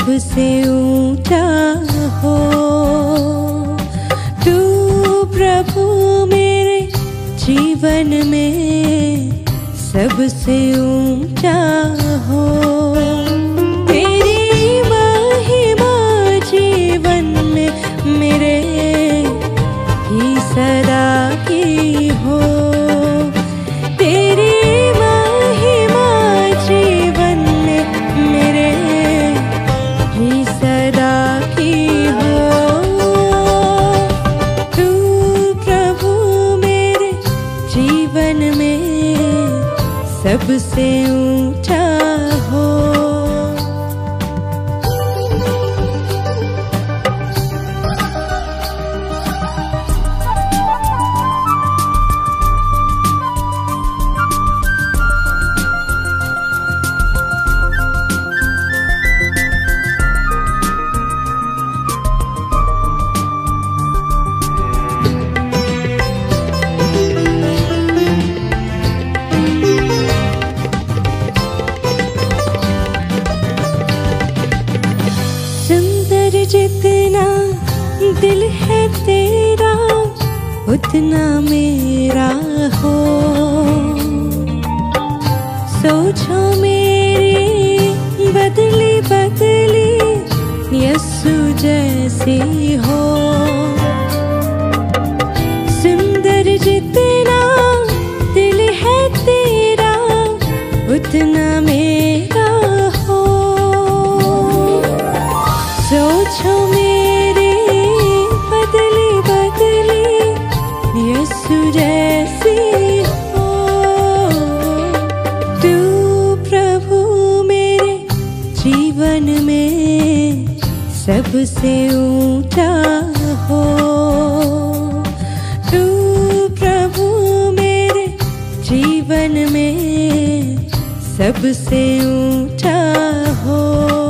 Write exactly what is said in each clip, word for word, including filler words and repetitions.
सबसे ऊंचा हो। तू प्रभु मेरे जीवन में सबसे ऊंचा हो। तेरी महिमा जीवन में मेरे ही सदा की हो। तेरी महिमा जीवन में मेरे ही सदा की हो। तू प्रभु मेरे जीवन में सबसे ऊंचा हो। जितना दिल है तेरा उतना मेरा हो। सोचो मेरी बदली बदली यीशु जैसी हो। सुंदर जितना दिल है तेरा उतना मेरा हो। सोचो मेरी बदली बदली यीशु जैसी हो। तू प्रभु मेरे जीवन में सबसे ऊंचा हो। तू प्रभु मेरे जीवन में सबसे ऊंचा हो।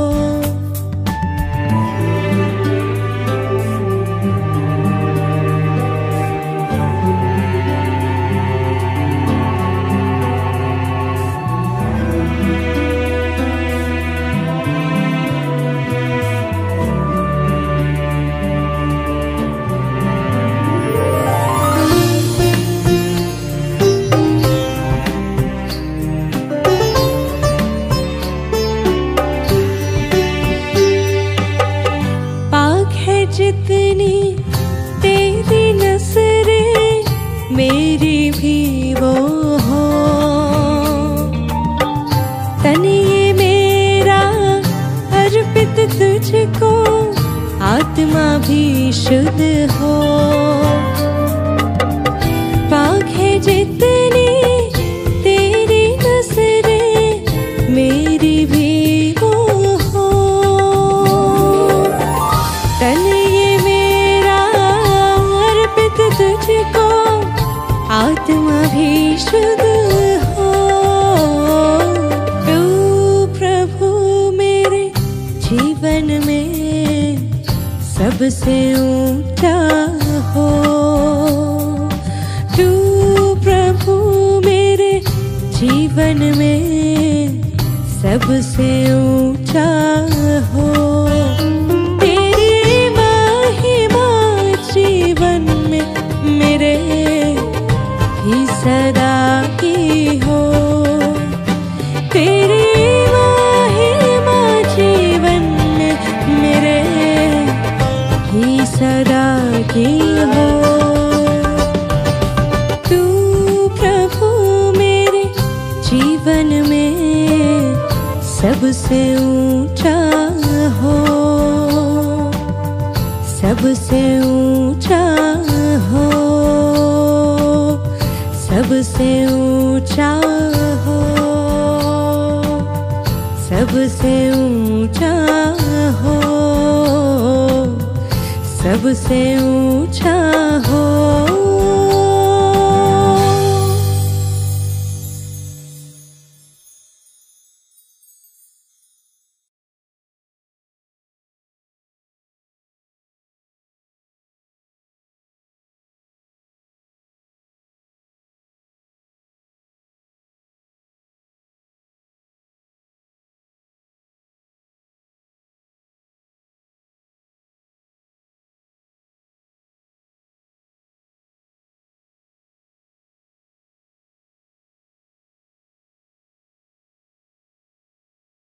जितनी तेरी नज़रें मेरी भी वो हो। तन ये मेरा अर्पित तुझको आत्मा भी शुद्ध हो। पाक है जितनी तेरी नज़रें मेरी भी वो हो। तन तुझको आत्मा भी शुद्ध हो। तू प्रभु मेरे जीवन में सबसे ऊंचा हो। तू प्रभु मेरे जीवन में सबसे ऊंचा हो। तेरी महिमा जीवन में मेरे ही सदा की हो। तेरी महिमा जीवन में मेरे ही सदा की हो। तू प्रभु मेरे जीवन में सबसे ऊंचा हो। सबसे ऊंचा हो। सबसे ऊंचा हो। सबसे ऊंचा हो। सबसे ऊंचा हो।